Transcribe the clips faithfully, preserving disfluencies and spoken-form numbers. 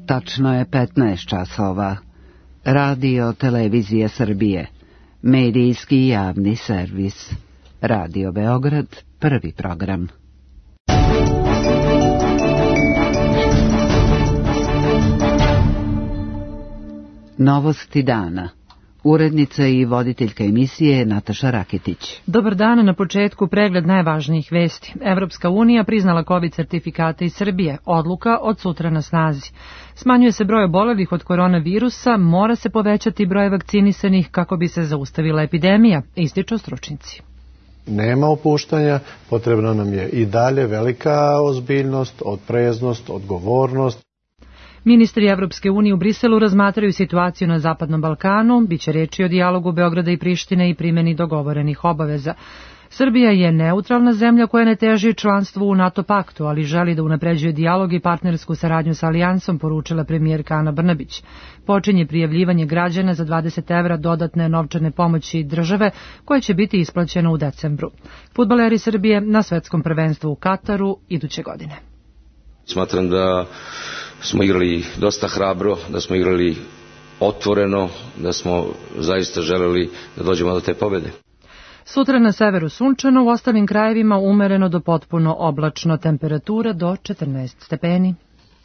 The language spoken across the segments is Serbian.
Tačno je petnaest časova. Radio Televizije Srbije. Medijski javni servis. Radio Beograd, prvi program. Novosti dana. Urednica i voditeljka emisije Nataša Raketić. Dobar dan, na početku pregled najvažnijih vesti. Evropska unija priznala COVID sertifikate iz Srbije. Odluka od sutra na snazi. Smanjuje se broj obolelih od koronavirusa, mora se povećati broj vakcinisanih kako bi se zaustavila epidemija, ističu stručnjaci. Nema opuštanja, potrebna nam je i dalje velika ozbiljnost, opreznost, odgovornost. Ministri Evropske unije u Briselu razmatraju situaciju na Zapadnom Balkanu, biće reči o dijalogu Beograda i Prištine i primjeni dogovorenih obaveza. Srbija je neutralna zemlja koja ne teži članstvu u NATO paktu, ali želi da unapređuje dijalog i partnersku saradnju sa alijansom, poručila premijerka Ana Brnabić. Počinje prijavljivanje građana za dvadeset evra dodatne novčane pomoći države, koje će biti isplaćeno u decembru. Fudbaleri Srbije na svetskom prvenstvu u Kataru iduće godine. Smatram da smo igrali dosta hrabro, da smo igrali otvoreno, da smo zaista želeli da dođemo do te pobjede. Sutra na severu sunčano, u ostalim krajevima umereno do potpuno oblačno, temperatura do četrnaest stepeni.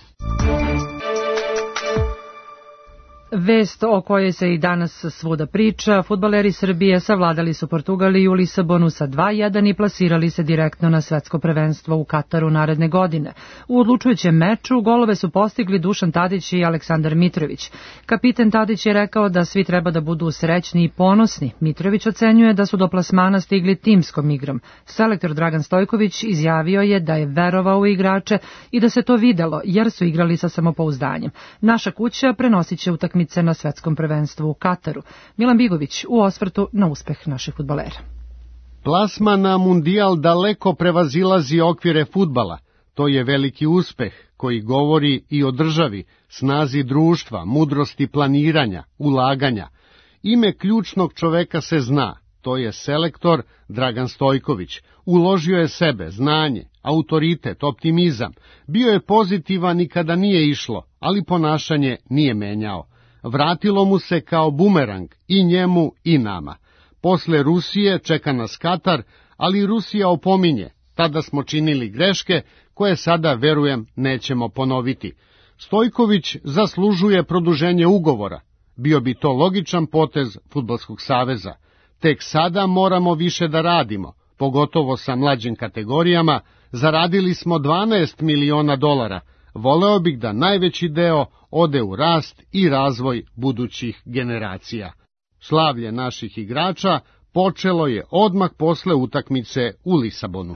Vest o kojoj se i danas svuda priča, fudbaleri Srbije savladali su Portugaliju u Lisabonu sa dva jedan i plasirali se direktno na svetsko prvenstvo u Kataru naredne godine. U odlučujućem meču golove su postigli Dušan Tadić i Aleksandar Mitrović. Kapiten Tadić je rekao da svi treba da budu srećni i ponosni. Mitrović ocenjuje da su do plasmana stigli timskom igrom. Selektor Dragan Stojković izjavio je da je verovao u igrače i da se to videlo jer su igrali sa samopouzdanjem. Naša kuća prenosit će utakmice na svetskom prvenstvu u Kataru. Milan Bigović u osvrtu na uspeh naših fudbalera. Plasman na mundijal daleko prevazilazi okvire fudbala. To je veliki uspeh koji govori i o državi, snazi društva, mudrosti planiranja, ulaganja. Ime ključnog čoveka se zna, to je selektor Dragan Stojković. Uložio je sebe, znanje, autoritet, optimizam. Bio je pozitivan i kada nije išlo, ali ponašanje nije menjao. Vratilo mu se kao bumerang i njemu i nama. Posle Rusije čeka nas Katar, ali Rusija opominje. Tada smo činili greške koje sada, verujem, nećemo ponoviti. Stojković zaslužuje produženje ugovora. Bio bi to logičan potez Fudbalskog saveza. Tek sada moramo više da radimo, pogotovo sa mlađim kategorijama. Zaradili smo dvanaest miliona dolara. Voleo bih da najveći deo ode u rast i razvoj budućih generacija. Slavlje naših igrača počelo je odmah posle utakmice u Lisabonu.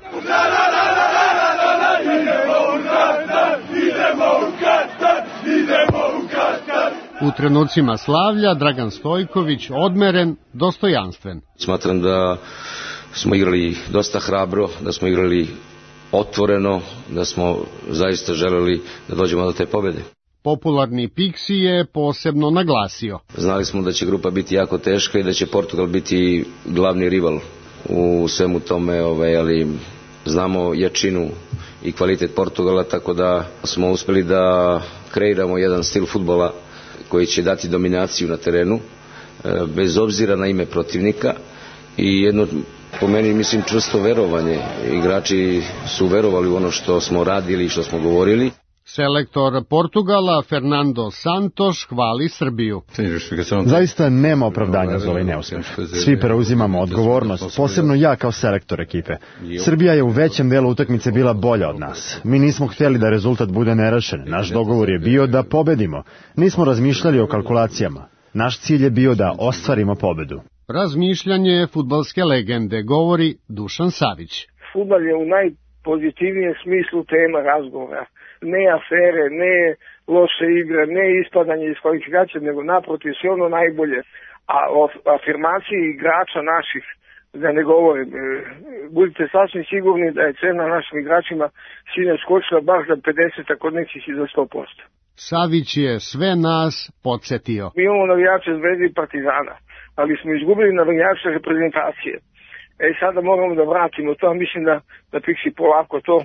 U trenucima slavlja Dragan Stojković odmeren, dostojanstven. Smatram da smo igrali dosta hrabro, da smo igrali otvoreno, da smo zaista želeli da dođemo do te pobjede. Popularni Pixi je posebno naglasio. Znali smo da će grupa biti jako teška i da će Portugal biti glavni rival u svemu tome, ovaj, ali znamo jačinu i kvalitet Portugala, tako da smo uspjeli da kreiramo jedan stil fudbala koji će dati dominaciju na terenu, bez obzira na ime protivnika i jedno, po meni, mislim, čvrsto verovanje. Igrači su verovali u ono što smo radili i što smo govorili. Selektor Portugala Fernando Santos hvali Srbiju. Zaista nema opravdanja za ovaj neuspeh. Svi preuzimamo odgovornost, posebno ja kao selektor ekipe. Srbija je u većem delu utakmice bila bolja od nas. Mi nismo htjeli da rezultat bude nerešen. Naš dogovor je bio da pobedimo. Nismo razmišljali o kalkulacijama. Naš cilj je bio da ostvarimo pobedu. Razmišljanje fudbalske legende, govori Dušan Savić. Fudbal je u najpozitivnijem smislu tema razgovora. Ne afere, ne loše igre, ne ispadanje iz kvalifikacije, nego naprotiv sve ono najbolje. A o afirmaciji igrača naših, da ne govorim, budite sasvim sigurni da je cena našim igračima sinoć skočila baš za pedeset, a kod nekih i za sto posto. Savić je sve nas podsjetio. Mi imamo navijače Zvezde i Partizana, ali smo izgubili navijače reprezentacije. E sada moramo da vratimo to, a mislim da, da Pixi polako to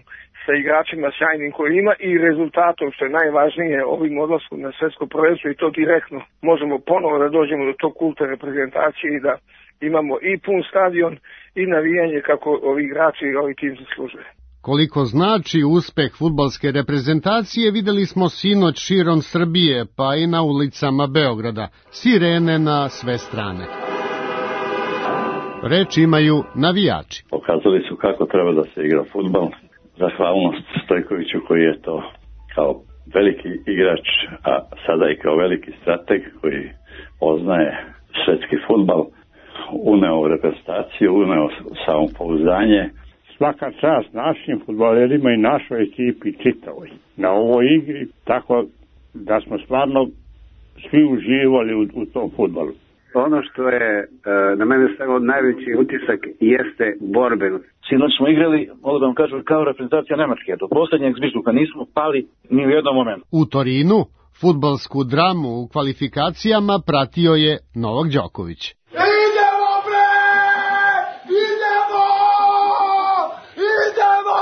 sa igračima sjajnim koji ima i rezultatom, što je najvažnije, ovim odlaskom na svetsko prvenstvo i to direktno možemo ponovo da dođemo do tog kulta reprezentacije i da imamo i pun stadion i navijanje kako ovi igrači i ovi tim zaslužuje. Koliko znači uspeh fudbalske reprezentacije videli smo sinoć širom Srbije, pa i na ulicama Beograda. Sirene na sve strane. Reč imaju navijači. Pokazali su kako treba da se igra fudbal. Zahvalnost Stojkoviću koji je to kao veliki igrač, a sada i kao veliki strateg koji poznaje svetski fudbal, uneo reprezentaciju, uneo samopouzdanje. Svaka čast našim fudbalerima i našoj ekipi čitavoj na ovoj igri, tako da smo stvarno svi uživali u, u tom fudbalu. Ono što je e, na mene stavio najveći utisak jeste borbenost. Sinoć smo igrali, mogu da vam kažem, kao reprezentacija Nemačke. Do poslednjeg zvižduka nismo pali ni u jednom momentu. U Torinu fudbalsku dramu u kvalifikacijama pratio je Novak Đoković. Idemo bre! Idemo! Idemo!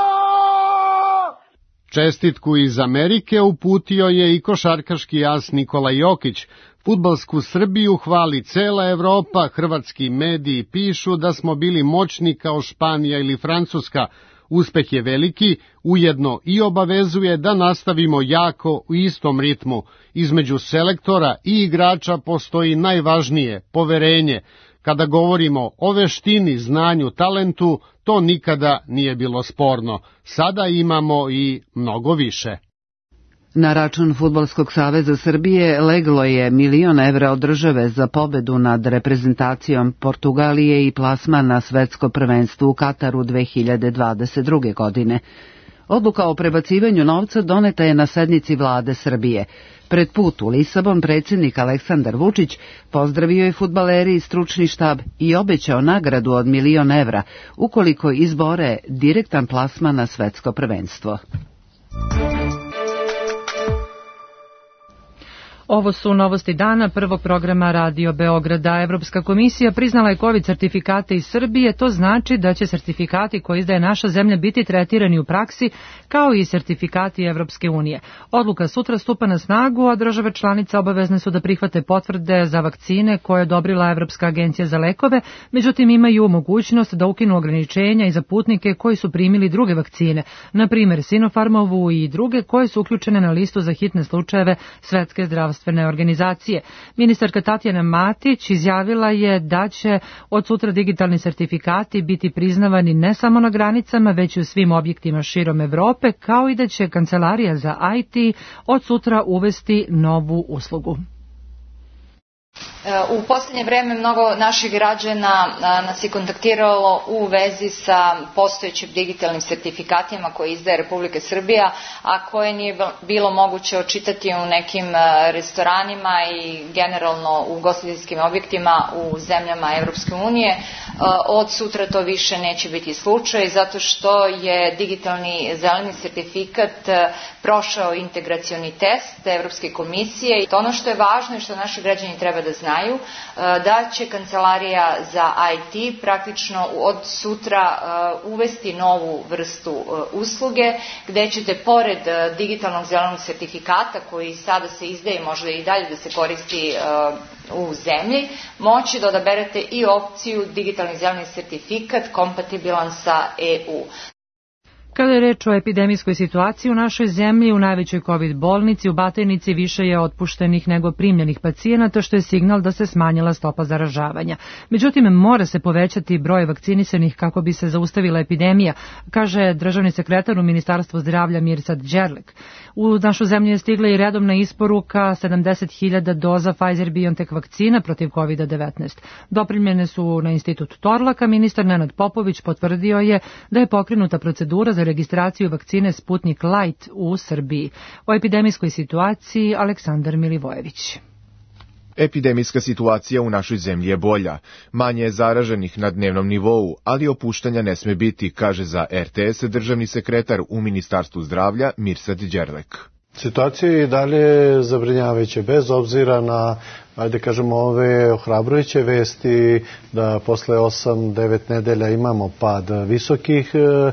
Čestitku iz Amerike uputio je i košarkaški as Nikola Jokić. Fudbalsku Srbiju hvali cela Evropa, hrvatski mediji pišu da smo bili moćni kao Španija ili Francuska. Uspeh je veliki, ujedno i obavezuje da nastavimo jako u istom ritmu. Između selektora i igrača postoji najvažnije, poverenje. Kada govorimo o veštini, znanju, talentu, to nikada nije bilo sporno. Sada imamo i mnogo više. Na račun Fudbalskog saveza Srbije leglo je milion evra od države za pobedu nad reprezentacijom Portugalije i plasman na svetsko prvenstvo u Kataru dve hiljade dvadeset druge. godine. Odluka o prebacivanju novca doneta je na sednici vlade Srbije. Pred put u Lisabon predsjednik Aleksandar Vučić pozdravio je fudbaleri i stručni štab i obećao nagradu od milion evra ukoliko izbore direktan plasman na svetsko prvenstvo. Ovo su novosti dana prvog programa Radio Beograda. Evropska komisija priznala je COVID sertifikate iz Srbije. To znači da će sertifikati koje izdaje naša zemlja biti tretirani u praksi kao i sertifikati Evropske unije. Odluka sutra stupa na snagu, a države članice obavezne su da prihvate potvrde za vakcine koje je odobrila Evropska agencija za lekove, međutim imaju mogućnost da ukinu ograničenja i za putnike koji su primili druge vakcine, na primjer Sinopharmovu i druge koje su uključene na listu za hitne slučajeve Svetske zdravstvene organizacije. Ministarka Tatjana Matić izjavila je da će od sutra digitalni sertifikati biti priznavani ne samo na granicama, već i u svim objektima širom Evrope, kao i da će Kancelarija za I T od sutra uvesti novu uslugu. U posljednje vreme mnogo naših građana nas je kontaktiralo u vezi sa postojećim digitalnim sertifikatima koje izdaje Republika Srbija, a koje nije bilo moguće očitati u nekim restoranima i generalno u ugostiteljskim objektima u zemljama Evropske unije. Od sutra to više neće biti slučaj, zato što je digitalni zeleni sertifikat prošao integracioni test Evropske komisije. I ono što je važno i što naši građani treba da znaju, da će Kancelarija za I T praktično od sutra uvesti novu vrstu usluge, gde ćete pored digitalnog zelenog sertifikata koji sada se izdaje i može i dalje da se koristi u zemlji, moći da odaberete i opciju digitalni zeleni sertifikat kompatibilan sa E U. Kada je reč o epidemijskoj situaciji u našoj zemlji, u najvećoj COVID bolnici u Batajnici više je otpuštenih nego primljenih pacijenata, što je signal da se smanjila stopa zaražavanja. Međutim, mora se povećati broj vakcinisanih kako bi se zaustavila epidemija, kaže državni sekretar u Ministarstvu zdravlja Mirsad Đerlek. U našu zemlju je stigla i redovna isporuka sedamdeset hiljada doza Pfizer-BioNTech vakcina protiv COVID devetnaest. Doprimljene su na institut Torlaka. Ministar Nenad Popović potvrdio je da je pokrenuta procedura za registraciju vakcine Sputnik Light u Srbiji. O epidemijskoj situaciji Aleksandar Milivojević. Epidemijska situacija u našoj zemlji je bolja. Manje je zaraženih na dnevnom nivou, ali opuštanja ne sme biti, kaže za R T S državni sekretar u Ministarstvu zdravlja Mirsad Đerlek. Situacija je i dalje zabrinjavajuća, bez obzira na, ajde kažemo, ove ohrabrujuće vesti da posle osam devet nedelja imamo pad visokih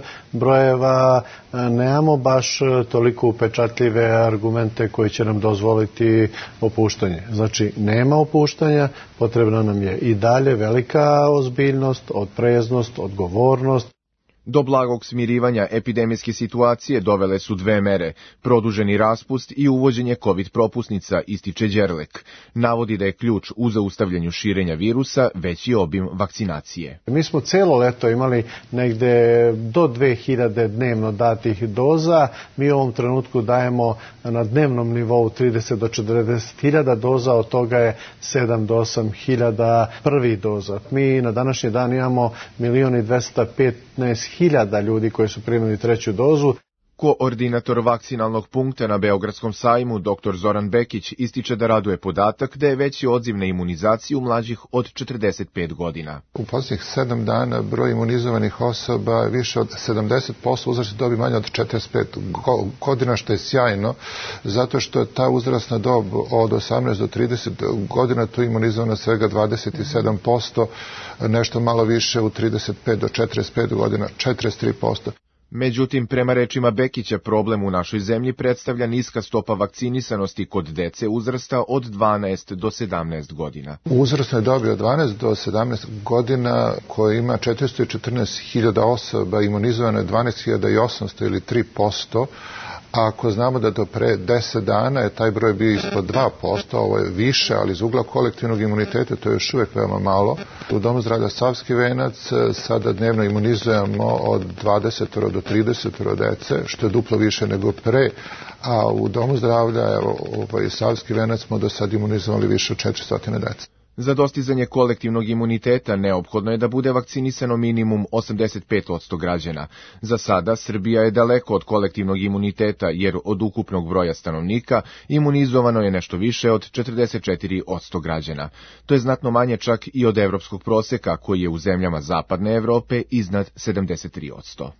brojeva, nemamo baš toliko upečatljive argumente koji će nam dozvoliti opuštanje. Znači, nema opuštanja, potrebna nam je i dalje velika ozbiljnost, opreznost, odgovornost. Do blagog smirivanja epidemijske situacije dovele su dve mere, produženi raspust i uvođenje COVID propusnica, ističe Đerlek. Navodi da je ključ u zaustavljanju širenja virusa veći obim vakcinacije. Mi smo celo leto imali negde do dve hiljade dnevno datih doza. Mi u ovom trenutku dajemo na dnevnom nivou trideset do četrdeset hiljada doza, od toga je sedam do osam hiljada prvih doza. Mi na današnji dan imamo milion i dvesta petnaest hiljada ljudi koji su primili treću dozu. Koordinator vakcinalnog punkta na Beogradskom sajmu, doktor Zoran Bekić, ističe da raduje podatak da je veći odziv na imunizaciju mlađih od četrdeset pet godina. U posljednjih sedam dana broj imunizovanih osoba je više od sedamdeset posto uzrasne dobi manje od četrdeset pet godina, što je sjajno, zato što je ta uzrasna dob od osamnaest do trideset godina tu imunizovana svega dvadeset sedam posto, nešto malo više u trideset pet do četrdeset pet godina, četrdeset tri posto. Međutim, prema rečima Bekića, problem u našoj zemlji predstavlja niska stopa vakcinisanosti kod dece uzrasta od dvanaest do sedamnaest godina. U uzrasnoj dobi od dvanaest do sedamnaest godina, koja ima četiristo četrnaest hiljada osoba, imunizovano je dvanaest hiljada osamsto ili tri posto, a ako znamo da do pre deset dana je taj broj bio ispod dva posto, ovo je više, ali iz ugla kolektivnog imuniteta to je još uvijek veoma malo. U Domu zdravlja Savski venac sada dnevno imunizujemo od dvadeset do trideset dece, što je duplo više nego pre, a u Domu zdravlja evo, ovaj, Savski venac smo do sad imunizovali više od četiristo dece. Za dostizanje kolektivnog imuniteta neophodno je da bude vakcinisano minimum osamdeset pet posto građana. Za sada Srbija je daleko od kolektivnog imuniteta, jer od ukupnog broja stanovnika imunizovano je nešto više od četrdeset četiri posto građana. To je znatno manje čak i od evropskog proseka, koji je u zemljama zapadne Evrope iznad sedamdeset tri posto.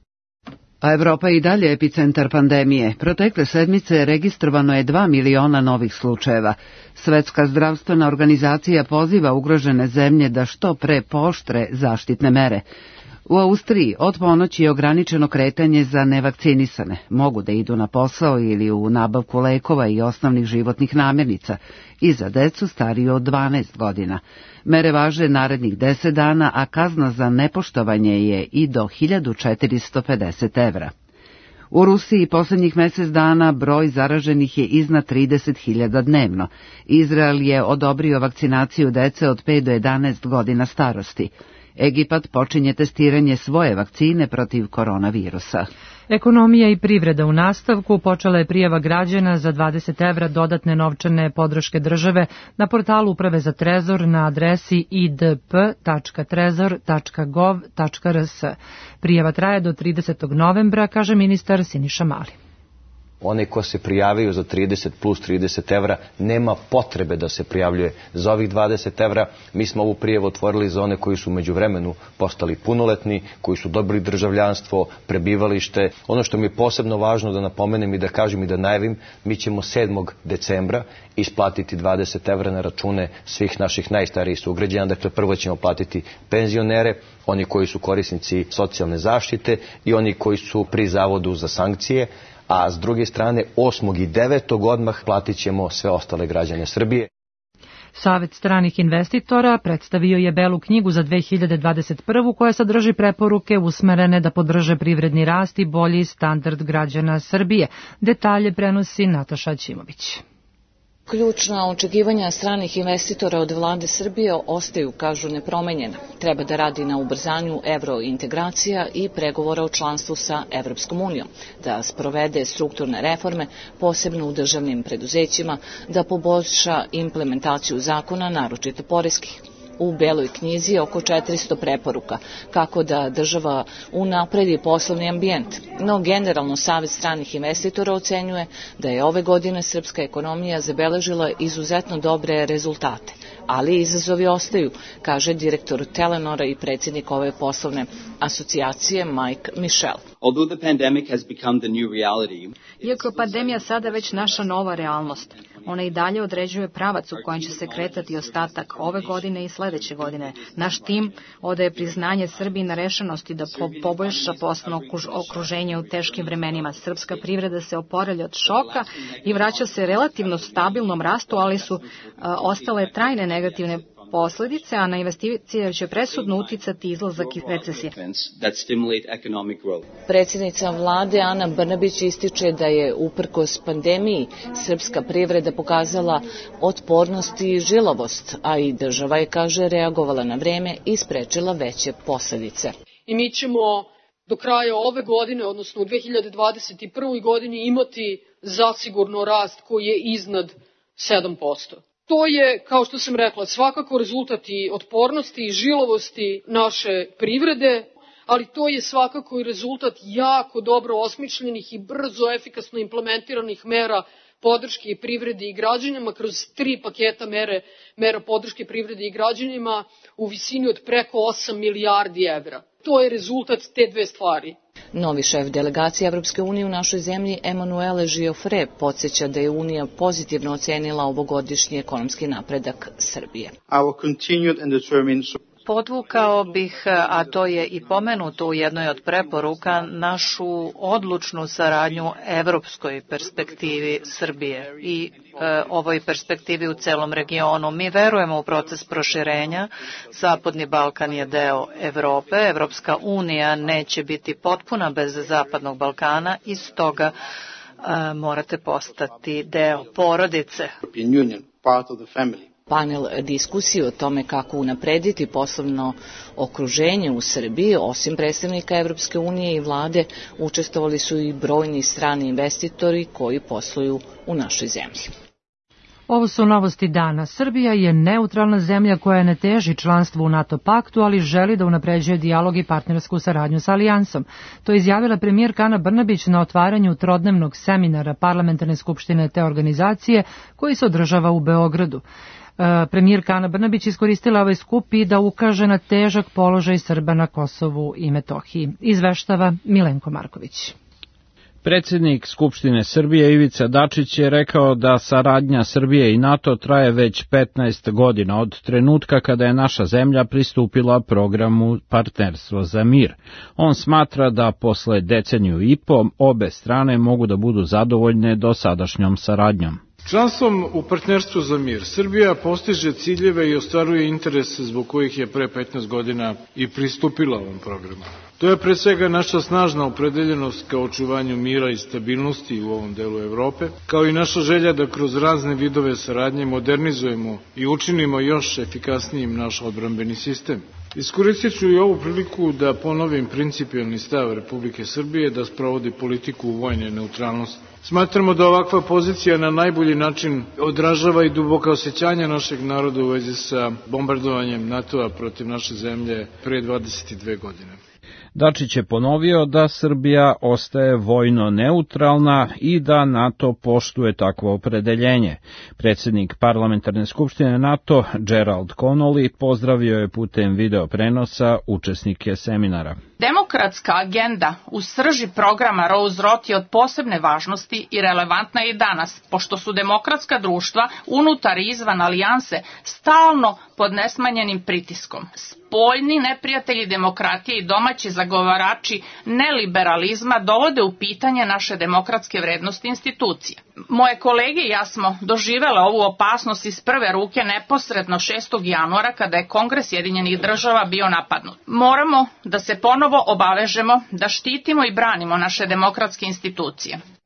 A Evropa je i dalje epicentar pandemije. Protekle sedmice registrovano je dva miliona novih slučajeva. Svetska zdravstvena organizacija poziva ugrožene zemlje da što pre pooštre zaštitne mere. U Austriji od ponoći je ograničeno kretanje za nevakcinisane. Mogu da idu na posao ili u nabavku lekova i osnovnih životnih namirnica i za decu stariju od dvanaest godina. Mere važe narednih deset dana, a kazna za nepoštovanje je i do hiljadu četiristo pedeset evra. U Rusiji posljednjih mjesec dana broj zaraženih je iznad trideset hiljada dnevno. Izrael je odobrio vakcinaciju dece od pet do jedanaest godina starosti. Egipat počinje testiranje svoje vakcine protiv koronavirusa. Ekonomija i privreda u nastavku. Počela je prijava građana za dvadeset evra dodatne novčane podrške države na portalu Uprave za trezor na adresi i d p tačka trezor tačka gov tačka r s. Prijava traje do tridesetog novembra, kaže ministar Siniša Mali. One ko se prijavaju za trideset plus trideset evra, nema potrebe da se prijavljuje za ovih dvadeset evra. Mi smo ovu prijavu otvorili za one koji su u međuvremenu postali punoletni, koji su dobili državljanstvo, prebivalište. Ono što mi je posebno važno da napomenem i da kažem i da najavim, mi ćemo sedmog decembra isplatiti dvadeset evra na račune svih naših najstarijih sugrađana. Dakle, prvo ćemo platiti penzionere, oni koji su korisnici socijalne zaštite i oni koji su pri Zavodu za sankcije, a s druge strane osmog i devetog odmah platit ćemo sve ostale građane Srbije. Savet stranih investitora predstavio je Belu knjigu za dve hiljade dvadeset prvu koja sadrži preporuke usmerene da podrže privredni rast i bolji standard građana Srbije. Detalje prenosi Nataša Ćimović. Ključna očekivanja stranih investitora od vlade Srbije ostaju, kažu, nepromenjena. Treba da radi na ubrzanju evrointegracija i pregovora o članstvu sa Evropskom unijom, da sprovede strukturne reforme, posebno u državnim preduzećima, da poboljša implementaciju zakona, naročito poreskih. u Beloj knjizi oko četiristo preporuka kako da država unapredi poslovni ambijent. No generalno Savet stranih investitora ocenjuje da je ove godine srpska ekonomija zabeležila izuzetno dobre rezultate, ali izazovi ostaju, kaže direktor Telenora i predsjednik ove poslovne asocijacije Mike Michel. Iako je pandemija sada već naša nova realnost, ona i dalje određuje pravac u kojem će se kretati ostatak ove godine i sledeće godine. Naš tim odaje priznanje Srbiji na rešenosti da po poboljša poslovno okruženje u teškim vremenima. Srpska privreda se oporavlja od šoka i vraća se relativno stabilnom rastu, ali su uh, ostale trajne negativne posledice, a na investicije će presudno uticati izlazak iz recesije. Predsjednica vlade Ana Brnabić ističe da je uprkos pandemiji srpska privreda pokazala otpornost i žilavost, a i država je, kaže, reagovala na vreme i sprečila veće posledice. I mi ćemo do kraja ove godine, odnosno u dve hiljade dvadeset prvoj godini, imati zasigurno rast koji je iznad sedam posto. To je, kao što sam rekla, svakako rezultat i otpornosti i žilavosti naše privrede, ali to je svakako i rezultat jako dobro osmišljenih i brzo efikasno implementiranih mera podrške i privredi i građanima kroz tri paketa mere, mera podrške privredi i građanima u visini od preko osam milijardi evra. To je rezultat te dve stvari. Novi šef delegacije Evropske unije u našoj zemlji, Emanuele Giofre, podsjeća da je Unija pozitivno ocenila ovogodišnji ekonomski napredak Srbije. Podvukao bih, a to je i pomenuto u jednoj od preporuka, našu odlučnu saradnju evropskoj perspektivi Srbije i e, ovoj perspektivi u celom regionu. Mi verujemo u proces proširenja. Zapadni Balkan je deo Evrope. Evropska unija neće biti potpuna bez Zapadnog Balkana i stoga e, morate postati deo porodice. Panel diskusije o tome kako unaprediti poslovno okruženje u Srbiji, osim predstavnika Evropske unije i vlade, učestvovali su i brojni strani investitori koji posluju u našoj zemlji. Ovo su novosti dana. Srbija je neutralna zemlja koja ne teži članstvu u NATO paktu, ali želi da unapređuje dijalog i partnersku saradnju sa alijansom. To je izjavila premijerka Ana Brnabić na otvaranju trodnevnog seminara Parlamentarne skupštine te organizacije koji se održava u Beogradu. Premijerka Ana Brnabić iskoristila ovaj skup i da ukaže na težak položaj Srba na Kosovu i Metohiji. Izveštava Milenko Marković. Predsjednik Skupštine Srbije Ivica Dačić je rekao da saradnja Srbije i NATO traje već petnaest godina od trenutka kada je naša zemlja pristupila programu Partnerstvo za mir. On smatra da posle deceniju i po obe strane mogu da budu zadovoljne dosadašnjom saradnjom. Članstvom u Partnerstvu za mir Srbija postiže ciljeve i ostvaruje interese zbog kojih je pre petnaest godina i pristupila ovom programu. To je pre svega naša snažna opredeljenost ka očuvanju mira i stabilnosti u ovom delu Evrope, kao i naša želja da kroz razne vidove saradnje modernizujemo i učinimo još efikasnijim naš odbrambeni sistem. Iskoristit ću i ovu priliku da ponovim principijalni stav Republike Srbije da sprovodi politiku vojne neutralnosti. Smatramo da ovakva pozicija na najbolji način odražava i duboka osjećanja našeg naroda u vezi sa bombardovanjem NATO-a protiv naše zemlje pre dvadeset dve godine. Dačić je ponovio da Srbija ostaje vojno neutralna i da NATO poštuje takvo opredeljenje. Predsjednik Parlamentarne skupštine NATO, Gerald Connolly, pozdravio je putem video prenosa učesnike seminara. Demokratska agenda u srži programa Rose-Roth je od posebne važnosti i relevantna i danas, pošto su demokratska društva unutar i izvan alijanse stalno pod nesmanjenim pritiskom. Spoljni neprijatelji demokratije i domaći zagovarači neliberalizma dovode u pitanje naše demokratske vrednosti institucije. Moje kolege i ja smo doživele ovu opasnost iz prve ruke neposredno šestog januara kada je Kongres Sjedinjenih država bio napadnut. Moramo da se ponovo obavežemo da štitimo i branimo naše demokratske institucije.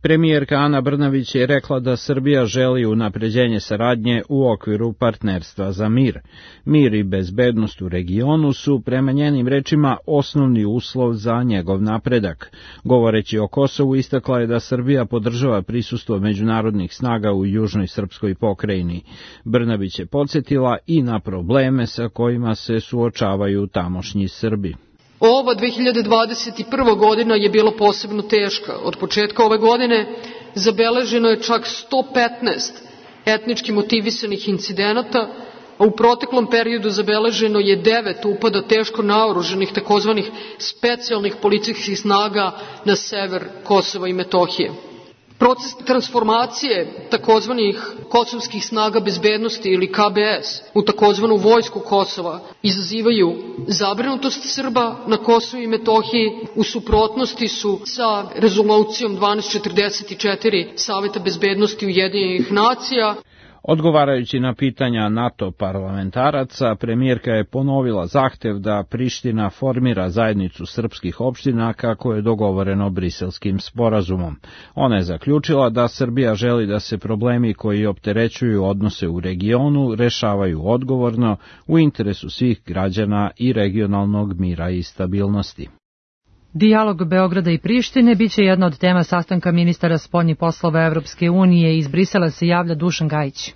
Premijerka Ana Brnabić je rekla da Srbija želi unapređenje saradnje u okviru partnerstva za mir. Mir i bezbednost u regionu su, prema njenim rečima, osnovni uslov za njegov napredak. Govoreći o Kosovu, istakla je da Srbija podržava prisustvo međunarodnih snaga u južnoj srpskoj pokrajini. Brnabić je podsjetila i na probleme sa kojima se suočavaju tamošnji Srbi. Ova dve hiljade dvadeset prva godina je bila posebno teška. Od početka ove godine zabeleženo je čak sto petnaest etnički motivisanih incidenata, a u proteklom periodu zabeleženo je devet upada teško naoružanih takozvanih specijalnih policijskih snaga na sever Kosova i Metohije. Proces transformacije takozvanih kosovskih snaga bezbednosti ili K B S u takozvanu vojsku Kosova izazivaju zabrinutost Srba na Kosovu i Metohiji, u suprotnosti su sa rezolucijom dvanaest četrdeset četiri Saveta bezbednosti Ujedinjenih nacija. Odgovarajući na pitanja NATO parlamentaraca, premijerka je ponovila zahtev da Priština formira zajednicu srpskih opština kako je dogovoreno Briselskim sporazumom. Ona je zaključila da Srbija želi da se problemi koji opterećuju odnose u regionu rešavaju odgovorno u interesu svih građana i regionalnog mira i stabilnosti. Dijalog Beograda i Prištine biće jedna od tema sastanka ministara spoljnih poslova Evropske unije. Iz Brisela se javlja Dušan Gajić.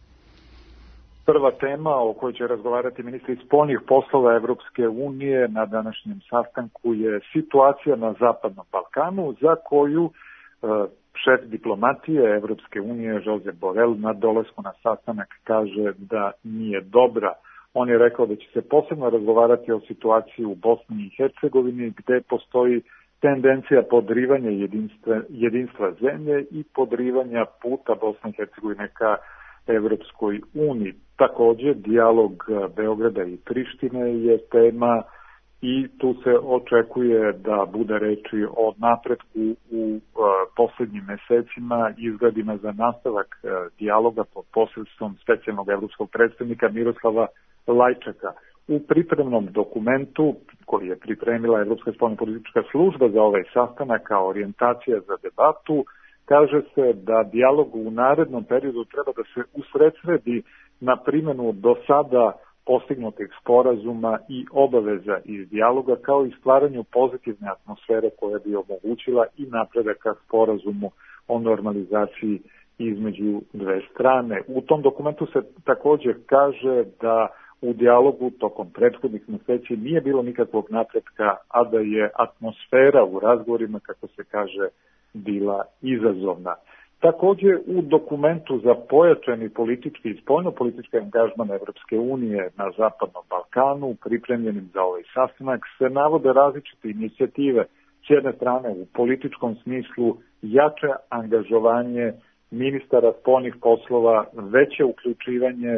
Prva tema o kojoj će razgovarati ministri spoljnih poslova Evropske unije na današnjem sastanku je situacija na Zapadnom Balkanu, za koju šef diplomatije Evropske unije Josep Borrell na dolasku na sastanak kaže da nije dobra. On je rekao da će se posebno razgovarati o situaciji u Bosni i Hercegovini, gde postoji tendencija podrivanja jedinstva, jedinstva zemlje i podrivanja puta Bosne i Hercegovine ka Evropskoj uniji. Takođe, dijalog Beograda i Prištine je tema i tu se očekuje da bude reči o napretku u poslednjim mesecima, izgledima za nastavak dijaloga pod posredstvom specijalnog evropskog predstavnika Miroslava Lajčaka. U pripremnom dokumentu koji je pripremila Evropska spoljnopolitička služba za ovaj sastanak kao orijentacija za debatu, kaže se da dijalog u narednom periodu treba da se usredsredi na primjenu do sada postignutih sporazuma i obaveza iz dijaloga, kao i stvaranju pozitivne atmosfere koja bi omogućila i napredak ka sporazumu o normalizaciji između dve strane. U tom dokumentu se također kaže da u dijalogu tokom prethodnih meseci nije bilo nikakvog napretka, a da je atmosfera u razgovorima, kako se kaže, bila izazovna. Također u dokumentu za pojačani politički i spoljno-politički angažman Evropske unije na Zapadnom Balkanu, pripremljenim za ovaj sastanak, se navode različite inicijative. S jedne strane, u političkom smislu jače angažovanje ministara spoljnih poslova, veće uključivanje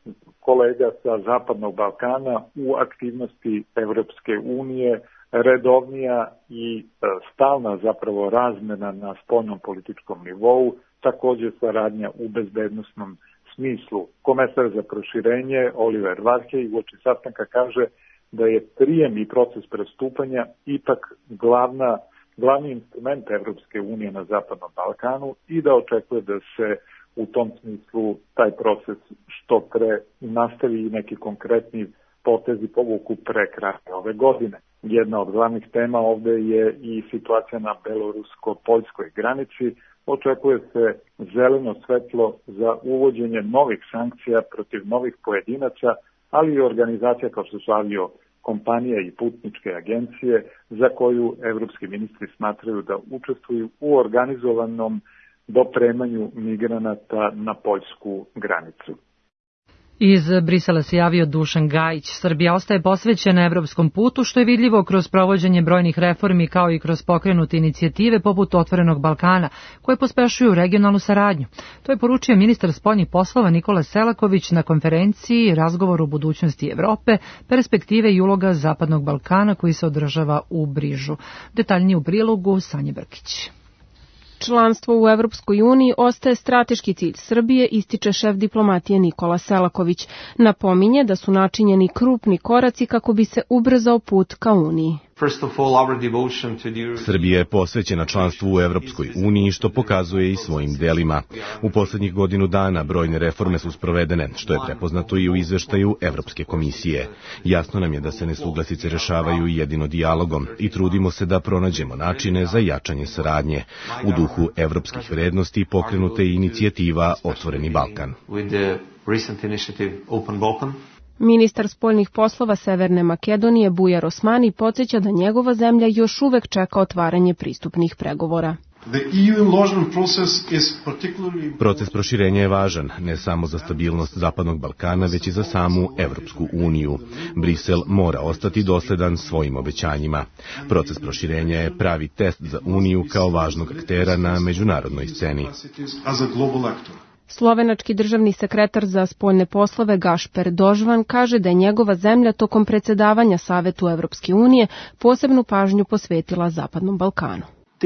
kolega sa Zapadnog Balkana u aktivnosti Evropske unije, redovnija i stalna zapravo razmena na spoljnom političkom nivou, također saradnja u bezbednosnom smislu. Komesar za proširenje Oliver Varhej uoči sastanka kaže da je prijem i proces prestupanja ipak glavna, glavni instrument Evropske unije na Zapadnom Balkanu i da očekuje da se u tom smislu taj proces što pre nastavi i neki konkretni potezi povuku pre kraja ove godine. Jedna od glavnih tema ovde je i situacija na belorusko-poljskoj granici. Očekuje se zeleno svetlo za uvođenje novih sankcija protiv novih pojedinaca, ali i organizacija kao što su avio kompanije i putničke agencije, za koju evropski ministri smatraju da učestvuju u organizovanom dopremanju migranata na poljsku granicu. Iz Brisela se javio Dušan Gajić. Srbija ostaje posvećena evropskom putu, što je vidljivo kroz provođenje brojnih reformi kao i kroz pokrenute inicijative poput Otvorenog Balkana, koje pospešuju regionalnu saradnju. To je poručio ministar spoljnih poslova Nikola Selaković na konferenciji Razgovor o budućnosti Evrope, perspektive i uloga Zapadnog Balkana koji se održava u Brižu. Detaljnije u prilogu Sanje Brkić. Članstvo u Evropskoj uniji ostaje strateški cilj Srbije, ističe šef diplomatije Nikola Selaković. Napominje da su načinjeni krupni koraci kako bi se ubrzao put ka uniji. Srbija je posvećena članstvu u Evropskoj uniji, što pokazuje i svojim delima. U poslednjih godinu dana brojne reforme su sprovedene, što je prepoznato i u izveštaju Evropske komisije. Jasno nam je da se nesuglasice rešavaju jedino dijalogom i trudimo se da pronađemo načine za jačanje saradnje. U duhu evropskih vrednosti pokrenuta je inicijativa Otvoreni Balkan. Ministar spoljnih poslova Severne Makedonije Bujar Osmani podsjeća da njegova zemlja još uvek čeka otvaranje pristupnih pregovora. Proces proširenja je važan, ne samo za stabilnost Zapadnog Balkana, već i za samu Evropsku uniju. Brisel mora ostati dosledan svojim obećanjima. Proces proširenja je pravi test za Uniju kao važnog aktera na međunarodnoj sceni. Slovenački državni sekretar za spoljne poslove Gašper Dožvan kaže da je njegova zemlja tokom predsedavanja Savetu Evropske unije posebnu pažnju posvetila Zapadnom Balkanu.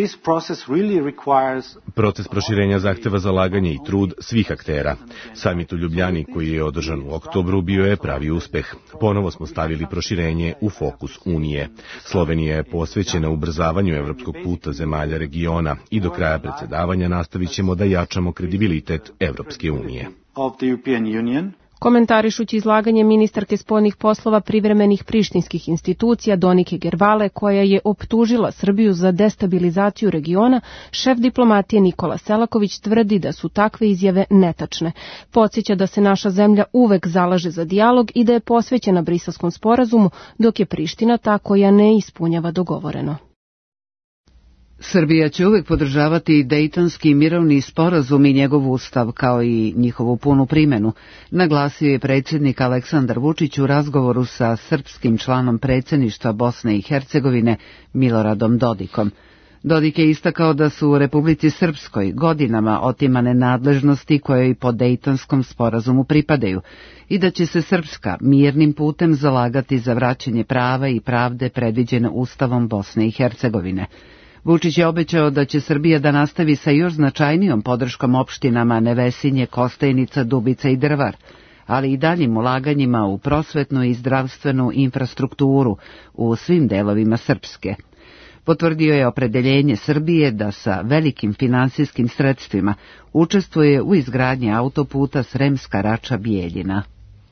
Proces proširenja zahteva zalaganje i trud svih aktera. Samit u Ljubljani, koji je održan u oktobru, bio je pravi uspeh. Ponovo smo stavili proširenje u fokus Unije. Slovenija je posvećena ubrzavanju evropskog puta zemalja regiona i do kraja predsedavanja nastavit ćemo da jačamo kredibilitet Evropske unije. Komentarišući izlaganje ministarke spoljnih poslova privremenih prištinskih institucija Donike Gervale, koja je optužila Srbiju za destabilizaciju regiona, šef diplomatije Nikola Selaković tvrdi da su takve izjave netačne. Podsjeća da se naša zemlja uvek zalaže za dijalog i da je posvećena Briselskom sporazumu, dok je Priština ta koja ne ispunjava dogovoreno. Srbija će uvek podržavati Dejtonski mirovni sporazum i njegov ustav, kao i njihovu punu primjenu, naglasio je predsjednik Aleksandar Vučić u razgovoru sa srpskim članom predsjedništva Bosne i Hercegovine Miloradom Dodikom. Dodik je istakao da su u Republici Srpskoj godinama otimane nadležnosti koje i po Dejtonskom sporazumu pripadaju i da će se Srpska mirnim putem zalagati za vraćanje prava i pravde predviđene Ustavom Bosne i Hercegovine. Vučić je obećao da će Srbija da nastavi sa još značajnijom podrškom opštinama Nevesinje, Kostajnica, Dubica i Drvar, ali i daljim ulaganjima u prosvetnu i zdravstvenu infrastrukturu u svim delovima Srpske. Potvrdio je opredeljenje Srbije da sa velikim finansijskim sredstvima učestvuje u izgradnji autoputa Sremska Rača-Bijeljina.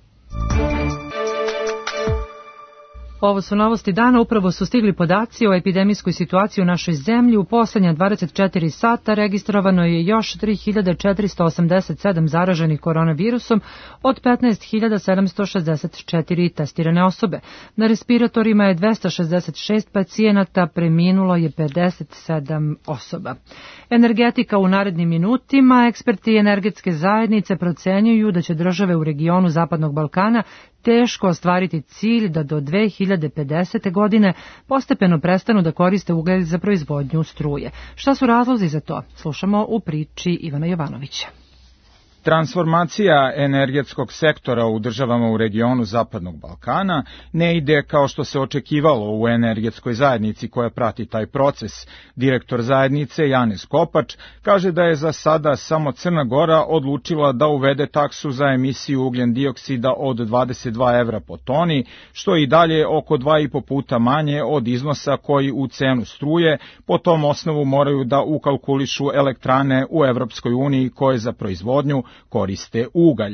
Ovo su novosti dana, upravo su stigli podaci o epidemijskoj situaciji u našoj zemlji. U poslednja dvadeset četiri sata registrovano je još tri hiljade četiristo osamdeset sedam zaraženih koronavirusom od petnaest hiljada sedamsto šezdeset četiri testirane osobe. Na respiratorima je dvesta šezdeset šest pacijenata, preminulo je pedeset sedam osoba. Energetika u narednim minutima. Eksperti energetske zajednice procenjuju da će države u regionu Zapadnog Balkana teško ostvariti cilj da do dve hiljade pedesete. godine postepeno prestanu da koriste ugalj za proizvodnju struje. Šta su razlozi za to? Slušamo u priči Ivana Jovanovića. Transformacija energetskog sektora u državama u regionu Zapadnog Balkana ne ide kao što se očekivalo u energetskoj zajednici koja prati taj proces. Direktor zajednice Janez Kopač kaže da je za sada samo Crna Gora odlučila da uvede taksu za emisiju ugljen dioksida od dvadeset dva evra po toni, što je i dalje oko dva i po puta manje od iznosa koji u cenu struje po tom osnovu moraju da ukalkulišu elektrane u Evropskoj uniji koje za proizvodnju koriste ugalj.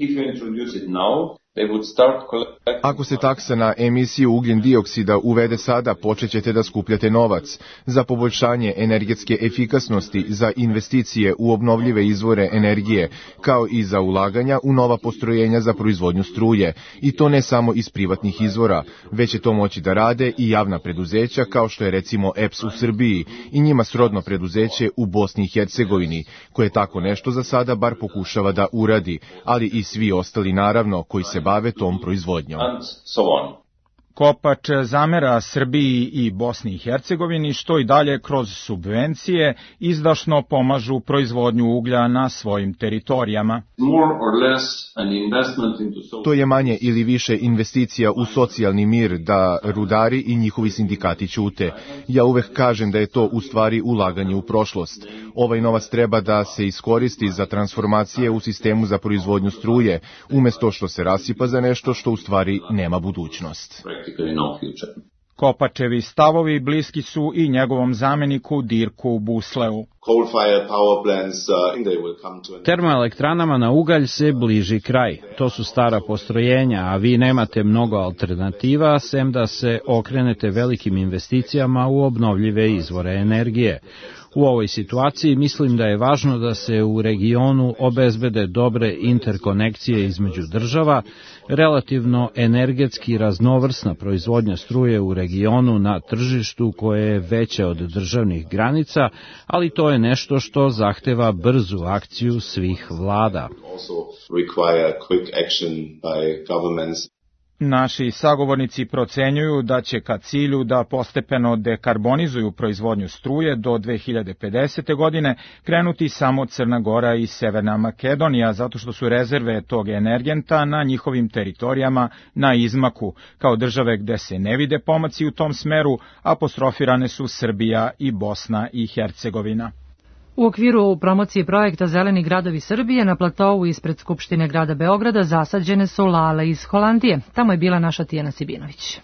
Ako se taksa na emisiju ugljen dioksida uvede sada, počećete da skupljate novac za poboljšanje energetske efikasnosti, za investicije u obnovljive izvore energije, kao i za ulaganja u nova postrojenja za proizvodnju struje. I to ne samo iz privatnih izvora, već će to moći da rade i javna preduzeća, kao što je recimo E P S u Srbiji i njima srodno preduzeće u Bosni i Hercegovini, koje tako nešto za sada bar pokušava da uradi, ali i svi ostali naravno koji se bave tom proizvodnjom. Kopač zamera Srbiji i Bosni i Hercegovini što i dalje kroz subvencije izdašno pomažu proizvodnju uglja na svojim teritorijama. To je manje ili više investicija u socijalni mir da rudari i njihovi sindikati ćute. Ja uvek kažem da je to u stvari ulaganje u prošlost. Ovaj novac treba da se iskoristi za transformacije u sistemu za proizvodnju struje, umesto što se rasipa za nešto što u stvari nema budućnost. Kopačevi stavovi bliski su i njegovom zameniku Dirku Busleu. Termoelektranama na ugalj se bliži kraj. To su stara postrojenja, a vi nemate mnogo alternativa, sem da se okrenete velikim investicijama u obnovljive izvore energije. U ovoj situaciji mislim da je važno da se u regionu obezbede dobre interkonekcije između država, relativno energetski raznovrsna proizvodnja struje u regionu na tržištu koje je veće od državnih granica, ali to je nešto što zahteva brzu akciju svih vlada. Naši sagovornici procenjuju da će ka cilju da postepeno dekarbonizuju proizvodnju struje do dve hiljade pedesete. godine krenuti samo Crna Gora i Severna Makedonija, zato što su rezerve tog energenta na njihovim teritorijama na izmaku. Kao države gde se ne vide pomaci u tom smeru, apostrofirane su Srbija i Bosna i Hercegovina. U okviru promocije projekta Zeleni gradovi Srbije na platovu ispred Skupštine grada Beograda zasađene su lale iz Holandije. Tamo je bila naša Tijana Sibinović.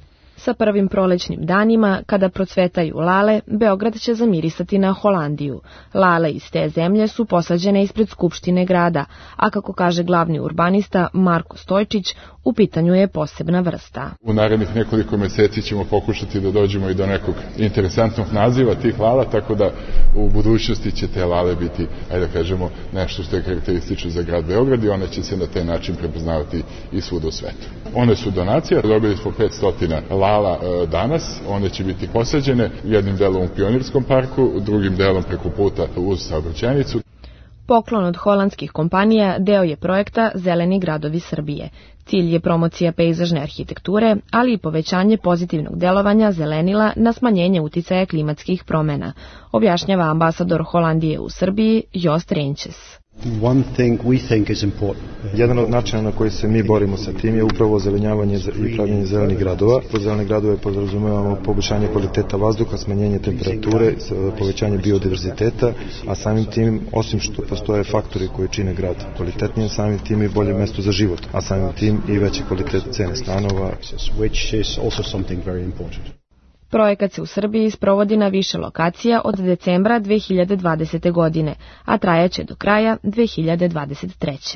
Sa prvim prolećnim danima, kada procvetaju lale, Beograd će zamirisati na Holandiju. Lale iz te zemlje su posađene ispred Skupštine grada, a kako kaže glavni urbanista Marko Stojčić, u pitanju je posebna vrsta. U narednih nekoliko meseci ćemo pokušati da dođemo i do nekog interesantnog naziva tih lala, tako da u budućnosti će te lale biti, ajde da kažemo, nešto što je karakteristično za grad Beograd i one će se na taj način prepoznavati i svuda u svetu. One su donacija, dobili smo petsto lala danas, one će biti posađene jednim delom u Pionirskom parku, drugim delom preko puta uz saobraćajnicu. Poklon od holandskih kompanija deo je projekta Zeleni gradovi Srbije. Cilj je promocija pejzažne arhitekture, ali i povećanje pozitivnog delovanja zelenila na smanjenje uticaja klimatskih promena, objašnjava ambasador Holandije u Srbiji Jost Renčes. One thing we think is important. Jedan od načina na koji se mi borimo sa tim je upravo ozelenjavanje i pravljenje zelenih gradova. Pod zelene gradove podrazumevamo poboljšanje kvaliteta vazduha, smanjenje temperature, povećanje biodiverziteta, a samim tim, osim što postoje faktori koji čine grad kvalitetnijim, samim tim i bolje mesto za život, a samim tim i veći kvalitet cene stanova, which is also something very important. Projekat se u Srbiji sprovodi na više lokacija od decembra dve hiljade dvadesete. godine, a trajaće do kraja dve hiljade dvadeset treće.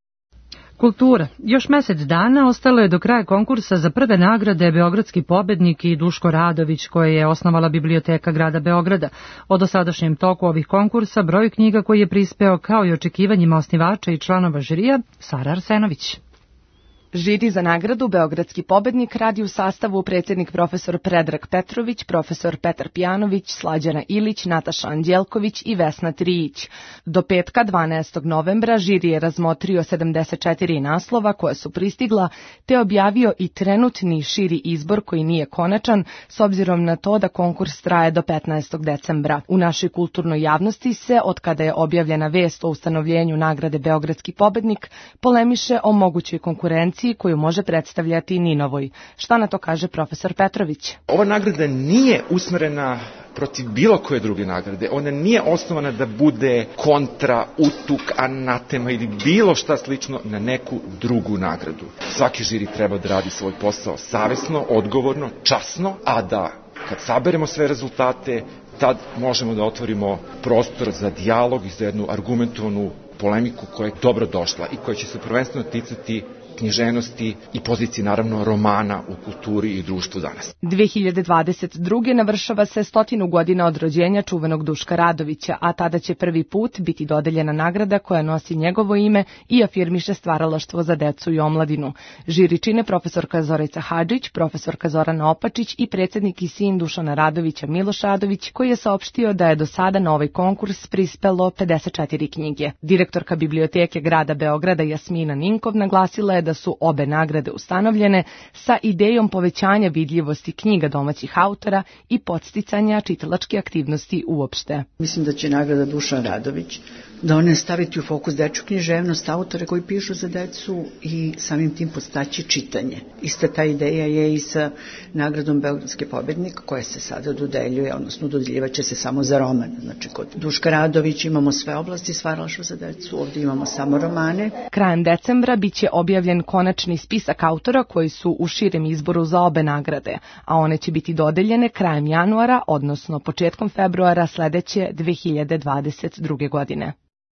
Kultura. Još mesec dana ostalo je do kraja konkursa za prve nagrade Beogradski pobednik i Duško Radović, koje je osnovala Biblioteka grada Beograda. O dosadašnjem toku ovih konkursa, broj knjiga koji je prispeo, kao i očekivanjima osnivača i članova žirija, Sara Arsenović. Žiri za nagradu Beogradski pobednik radi u sastavu predsjednik profesor Predrag Petrović, profesor Petar Pijanović, Slađana Ilić, Nataša Anđelković i Vesna Trijić. Do petka dvanaestog novembra žiri je razmotrio sedamdeset četiri naslova koja su pristigla, te objavio i trenutni širi izbor koji nije konačan, s obzirom na to da konkurs traje do petnaestog decembra. U našoj kulturnoj javnosti se, od kada je objavljena vest o ustanovljenju nagrade Beogradski pobednik, polemiše o mogućoj konkurenciji koju može predstavljati Ninovoj. Šta na to kaže profesor Petrović? Ova nagrada nije usmerena protiv bilo koje druge nagrade. Ona nije osnovana da bude kontra, utuk, anatema ili bilo šta slično na neku drugu nagradu. Svaki žiri treba da radi svoj posao savesno, odgovorno, časno, a da kad saberemo sve rezultate, tad možemo da otvorimo prostor za dijalog i za jednu argumentovanu polemiku koja je dobro došla i koja će se prvenstveno ticati književnosti i pozicije, naravno, romana u kulturi i društvu danas. dve hiljade dvadeset druge navršava se stotinu godina od rođenja čuvenog Duška Radovića, a tada će prvi put biti dodeljena nagrada koja nosi njegovo ime i afirmiše stvaralaštvo za decu i omladinu. Žiri čine profesorka Zorica Hadžić, profesorka Zorana Opačić i predsjednik i sin Dušana Radovića Miloš Radović, koji je saopštio da je do sada na ovaj konkurs prispelo pedeset četiri knjige. Direktorka Biblioteke grada Beograda Jasmina Ninkov naglasila je da su obe nagrade ustanovljene sa idejom povećanja vidljivosti knjiga domaćih autora i podsticanja čitalačke aktivnosti uopšte. Mislim da će nagrada Dušan Radović da one staviti u fokus dečju književnost, autore koji pišu za decu i samim tim podstaći čitanje. Ista ta ideja je i sa nagradom Beogradski pobednik koja se sada dodeljuje, odnosno dodeljivaće se samo za roman. Znači kod Duška Radović imamo sve oblasti stvaralaštva za decu, ovdje imamo samo romane. Krajem decembra biće objavljen objavljen konačni spisak autora koji su u širem izboru za obe nagrade, a one će biti dodeljene krajem januara, odnosno početkom februara sledeće dve hiljade dvadeset druge. godine.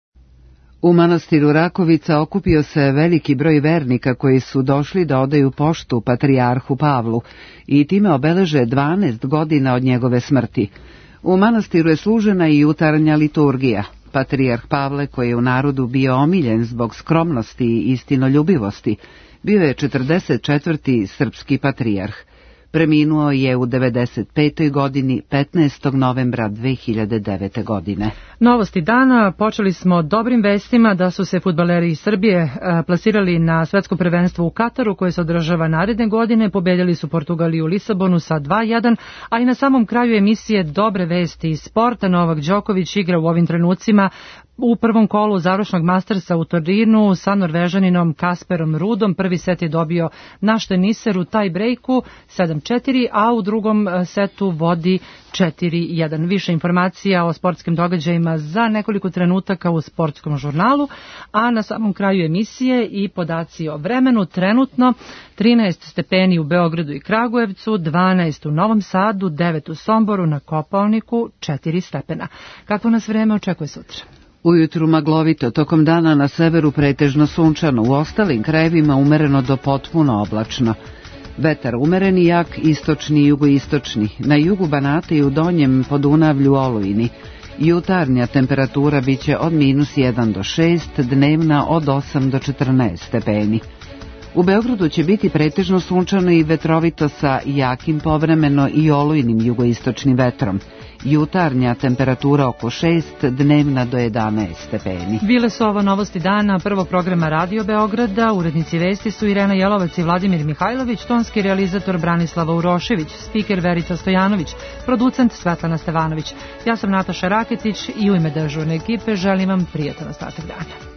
U manastiru Rakovica okupio se veliki broj vernika koji su došli da odaju poštu patrijarhu Pavlu i time obeleže dvanaest godina od njegove smrti. U manastiru je služena i jutarnja liturgija. Patrijarh Pavle, koji je u narodu bio omiljen zbog skromnosti i istinoljubivosti, bio je četrdeset četvrti srpski patrijarh. Preminuo je u devedeset petoj godini, petnaestog novembra dve hiljade devete. godine. Novosti dana počeli smo dobrim vestima da su se fudbaleri iz Srbije plasirali na svetsko prvenstvo u Kataru koje se održava naredne godine. Pobedili su Portugaliju u Lisabonu sa dva jedan, a i na samom kraju emisije dobre vesti iz sporta. Novak Đoković igra u ovim trenucima u prvom kolu završnog Mastersa u Torinu sa Norvežaninom Kasperom Rudom. Prvi set je dobio na šteniseru taj breaku sedam četiri, a u drugom setu vodi četiri jedan. Više informacija o sportskim događajima za nekoliko trenutaka u sportskom žurnalu, a na samom kraju emisije i podaci o vremenu. Trenutno trinaest stepeni u Beogradu i Kragujevcu, dvanaest u Novom Sadu, devet u Somboru, na Kopaoniku četiri stepena. Kako nas vreme očekuje sutra? Ujutru maglovito, tokom dana na severu pretežno sunčano, u ostalim krajevima umereno do potpuno oblačno. Vetar umeren i jak, istočni i jugoistočni, na jugu Banata i u donjem Podunavlju olujni. Jutarnja temperatura biće od minus jedan do šest, dnevna od osam do četrnaest stepeni. U Beogradu će biti pretežno sunčano i vetrovito sa jakim povremeno i olujnim jugoistočnim vetrom. Jutarnja temperatura oko šest, dnevna do jedanaest stepeni. Bile su ovo novosti dana prvog programa Radio Beograda. Urednici vesti su Irena Jelovac i Vladimir Mihajlović, tonski realizator Branislava Urošević, spiker Verica Stojanović, producent Svetlana Stevanović. Ja sam Nataša Raketić i u ime dežurne ekipe želim vam prijatan ostatak dana.